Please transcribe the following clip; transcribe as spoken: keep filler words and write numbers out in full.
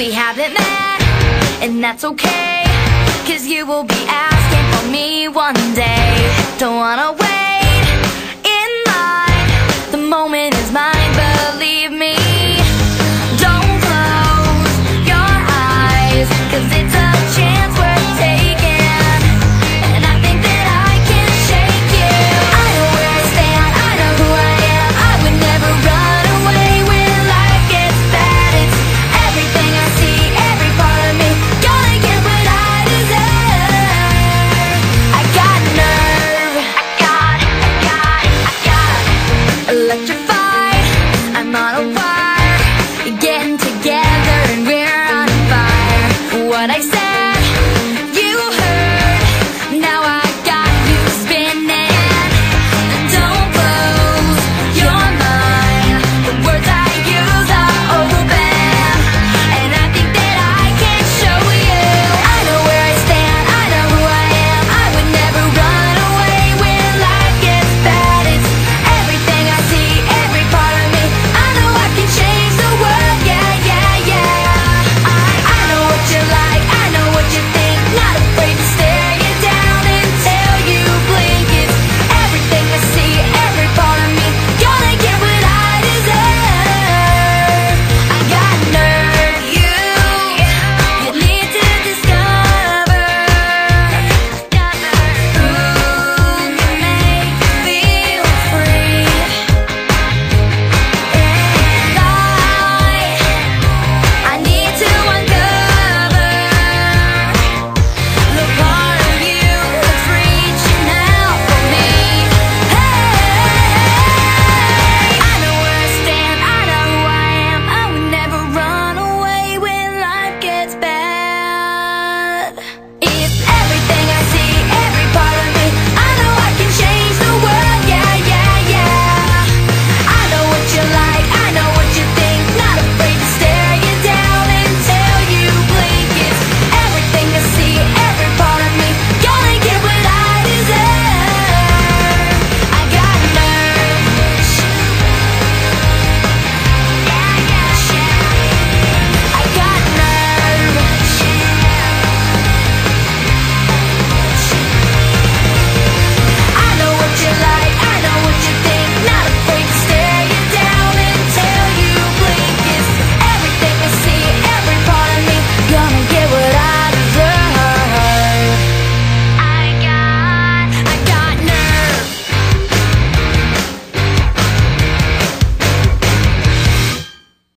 we haven't met, and that's okay, 'cause you will be asking for me one day. Don't wanna wait in line, the moment is mine, believe me. Don't close your eyes, 'cause it's